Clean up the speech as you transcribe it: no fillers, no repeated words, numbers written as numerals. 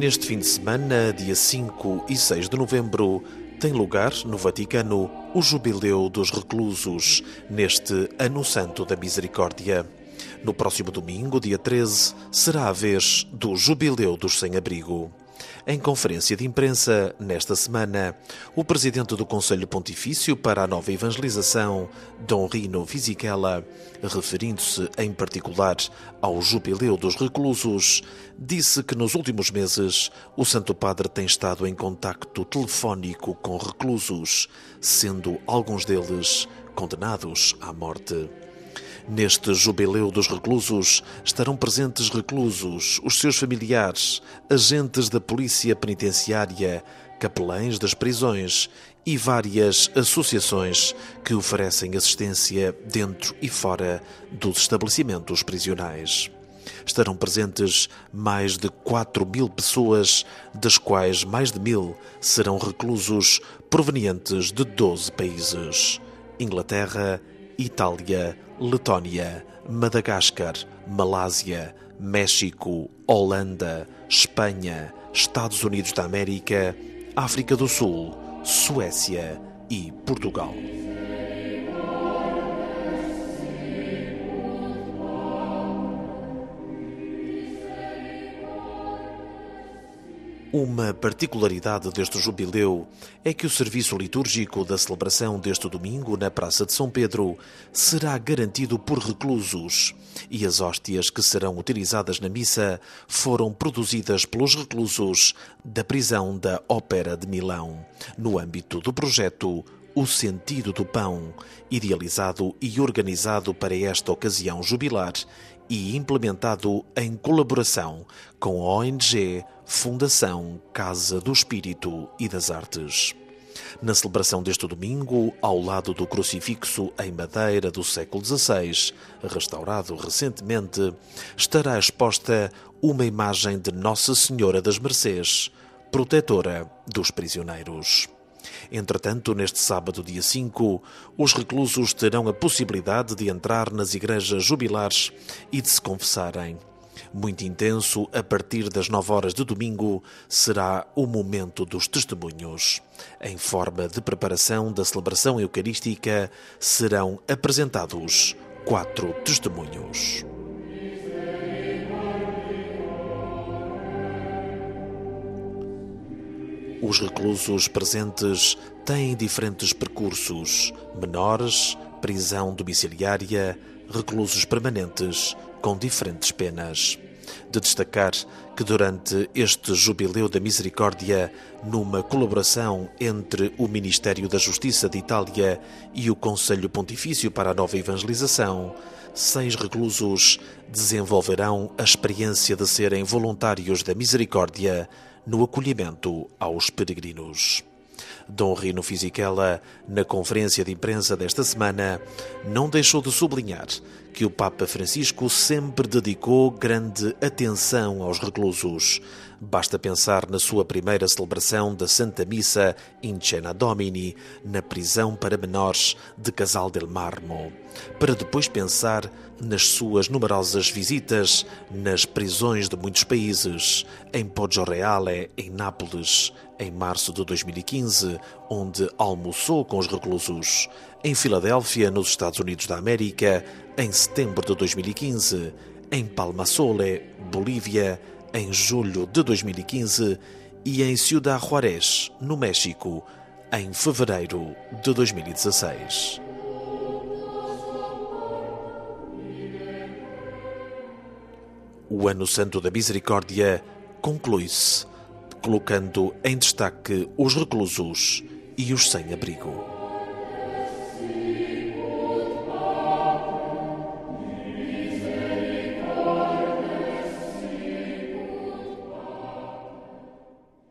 Neste fim de semana, dia 5 e 6 de novembro, tem lugar, no Vaticano, o Jubileu dos Reclusos, neste Ano Santo da Misericórdia. No próximo domingo, dia 13, será a vez do Jubileu dos Sem-Abrigo. Em conferência de imprensa, nesta semana, o presidente do Conselho Pontifício para a Nova Evangelização, Dom Rino Fisichella, referindo-se em particular ao Jubileu dos Reclusos, disse que nos últimos meses o Santo Padre tem estado em contacto telefónico com reclusos, sendo alguns deles condenados à morte. Neste Jubileu dos Reclusos estarão presentes reclusos, os seus familiares, agentes da Polícia Penitenciária, capelães das prisões e várias associações que oferecem assistência dentro e fora dos estabelecimentos prisionais. Estarão presentes mais de 4.000 pessoas, das quais mais de 1.000 serão reclusos provenientes de 12 países: Inglaterra, Itália, Letónia, Madagascar, Malásia, México, Holanda, Espanha, Estados Unidos da América, África do Sul, Suécia e Portugal. Uma particularidade deste jubileu é que o serviço litúrgico da celebração deste domingo na Praça de São Pedro será garantido por reclusos e as hóstias que serão utilizadas na missa foram produzidas pelos reclusos da prisão da Ópera de Milão, no âmbito do projeto O Sentido do Pão, idealizado e organizado para esta ocasião jubilar e implementado em colaboração com a ONG Fundação Casa do Espírito e das Artes. Na celebração deste domingo, ao lado do crucifixo em madeira do século XVI, restaurado recentemente, estará exposta uma imagem de Nossa Senhora das Mercês, protetora dos prisioneiros. Entretanto, neste sábado, dia 5, os reclusos terão a possibilidade de entrar nas igrejas jubilares e de se confessarem. Muito intenso, a partir das 9 horas de domingo, será o momento dos testemunhos. Em forma de preparação da celebração eucarística, serão apresentados 4 testemunhos. Os reclusos presentes têm diferentes percursos: menores, prisão domiciliária, reclusos permanentes com diferentes penas. De destacar que durante este Jubileu da Misericórdia, numa colaboração entre o Ministério da Justiça de Itália e o Conselho Pontifício para a Nova Evangelização, 6 reclusos desenvolverão a experiência de serem voluntários da Misericórdia no acolhimento aos peregrinos. Dom Rino Fisichella, na conferência de imprensa desta semana, não deixou de sublinhar que o Papa Francisco sempre dedicou grande atenção aos reclusos. Basta pensar na sua primeira celebração da Santa Missa in Cena Domini, na prisão para menores de Casal del Marmo, para depois pensar nas suas numerosas visitas nas prisões de muitos países, em Poggioreale, em Nápoles, em março de 2015, onde almoçou com os reclusos, em Filadélfia, nos Estados Unidos da América, em setembro de 2015, em Palmasole, Bolívia, em julho de 2015 e em Ciudad Juárez, no México, em fevereiro de 2016. O Ano Santo da Misericórdia conclui-se colocando em destaque os reclusos e os sem-abrigo.